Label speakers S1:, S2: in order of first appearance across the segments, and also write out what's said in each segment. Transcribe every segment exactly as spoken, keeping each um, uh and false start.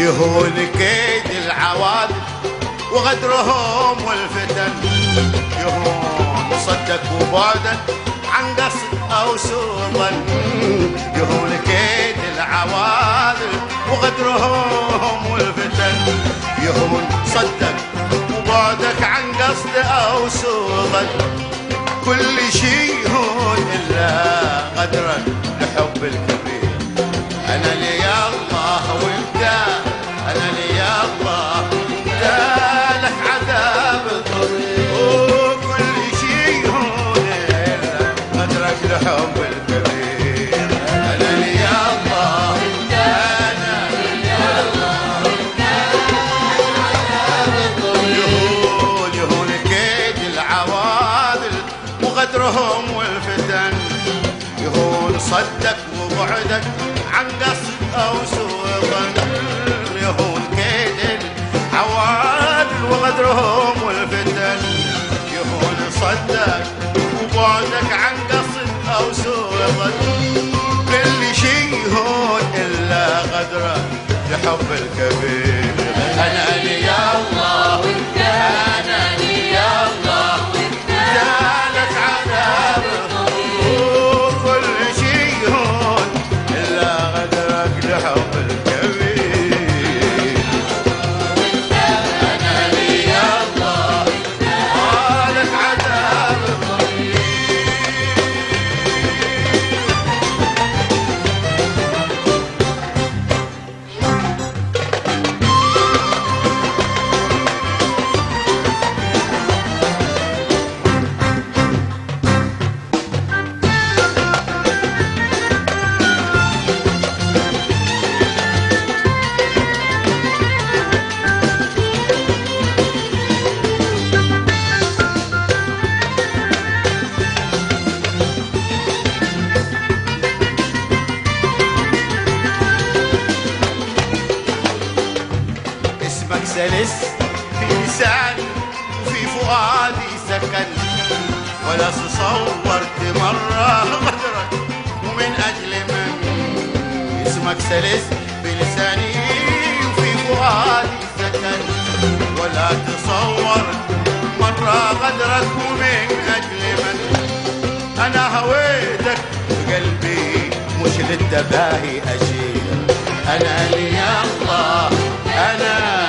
S1: يهون كيد العوادل وغدرهم والفتن، يهون صدك وبعدك عن قصد او سوء ظن، يهون كيد العوادل وغدرهم والفتن، يهون صدك وبعدك عن قصد او سوء ظن، كل شي يهون الا غدرك لحب الكبير. انا لي الله وانت، انا لي الله وانت لك عذاب الطريق، وكل شي يهون الا غدرك لحب الكبير. انا لي الله وانت، انا لي الله وانت لك عذاب الطريق، يهون يهون كيد العوادل وغدرهم والفتن، يهون صدك وبعدك عن قصد او سوء ظن، يهون كيد العوادل وغدرهم والفتن، يهون صدك وبعدك عن قصد او سوء ظن، كل شي يهون الا غدرك لحب الكبير. انا لي الله وانت، انا لي الله وانت لك عذاب وكل شي يهون الا غدرك لحب الكبير. انا لي الله لك عذاب سلس في لساني وفي فؤادي سكن، ولا تصورت مرة غدرك ومن أجل من، اسمك سلس في لساني وفي فؤادي سكن، ولا تصورت مرة غدرك ومن أجل من، أنا هويتك بقلبي مش للتباهي أشير. أنا لي الله، أنا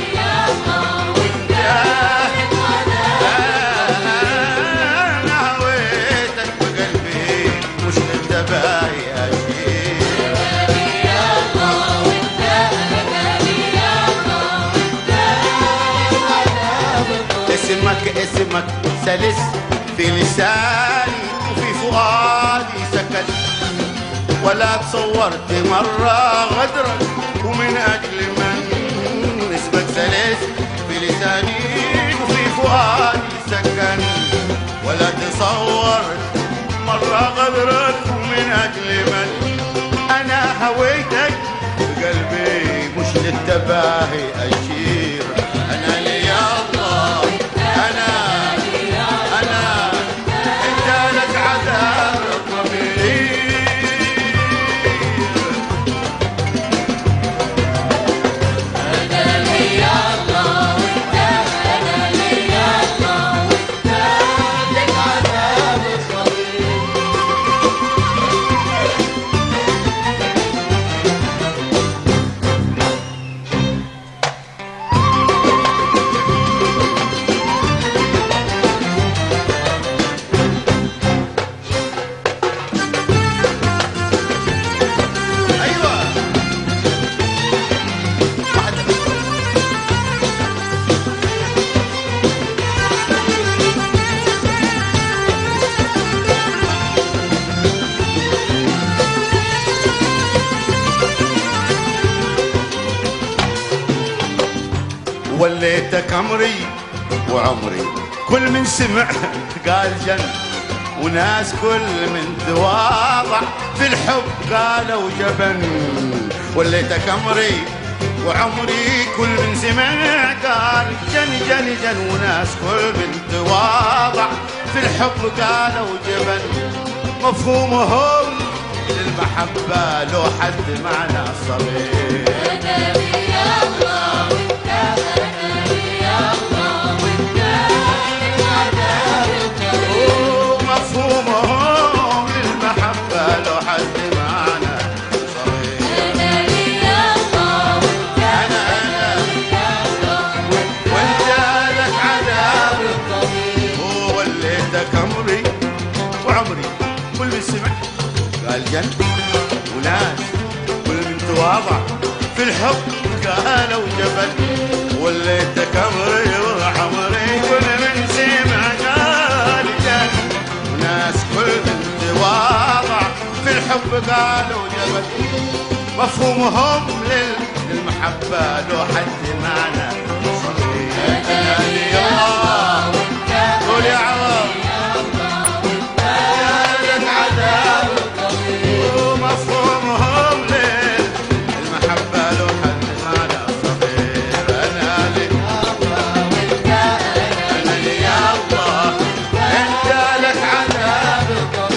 S1: اسمك اسمك سلس في لساني وفي فؤادي سكن، ولا تصورت مرة غدرك ومن أجل من، اسمك سلس في لساني وفي فؤادي سكن، ولا تصورت مرة غدرك ومن أجل من، أنا هويتك بقلبي مش للتباهي أشير. أنا لي الله، أنا أنا أنت لك عذاب الضمير. أنا لي الله وأنت، أنا لي الله وأنت لك عذاب الضمير. وليتك عمري وعمري كل من سمع قال جن، وناس كل من تواضع في الحب قالوا جبن. وليتك عمري وعمري كل من سمع قال جن جن جن، وناس كل من تواضع في الحب قالوا جبن. مفهومهم للمحبة لو حد معنا صغير. سمع قال جن، وناس كل من تواضع في الحب قالوا جبل. وليتك امري وعمري كل من سمع قال جن، وناس كل من تواضع في الحب قالوا جبل. مفهومهم للمحبة لو حد معنا أنا لي الله قول يا عوض يا عذاب. ومفهومهم للمحبة لو حد معنا صغير أنا لي أنا لي يا الله أنت لك عذاب.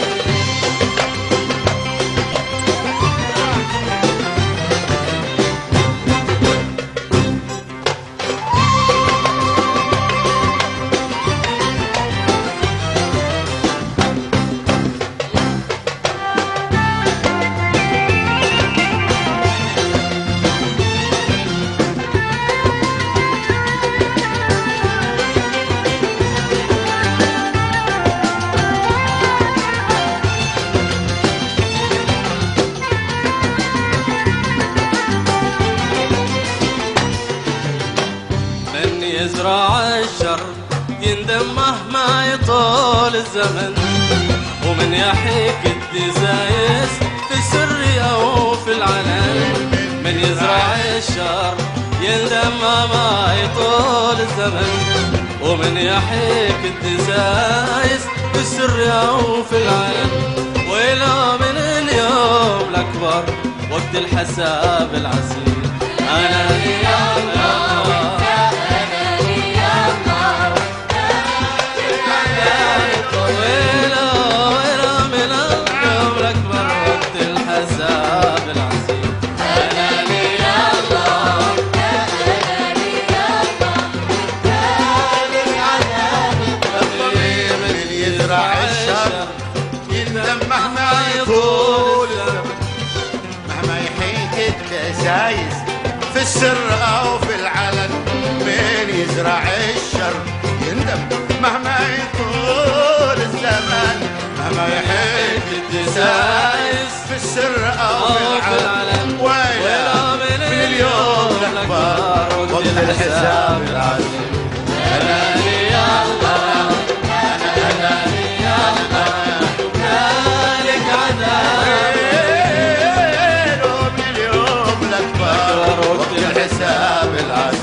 S2: يزرع الشر يندم مهما يطول الزمن، ومن يحيك الدسايس في السر أو في العلن. من يزرع الشر يندم مهما يطول الزمن، ومن يحيك الدسايس في السر أو في العلن. وإلى من اليوم الأكبر وقت الحساب العسير أنا لي الله
S1: دسايس في السر أو في العلن. من يزرع الشر يندم مهما يطول الزمن، مهما يحيك الدسايس في السر أو في العلن. ويلا من اليوم الأكبر وقت الحساب العسير أنا لي الله أنا أنا لي الله لك عذاب. وقت الحساب العسير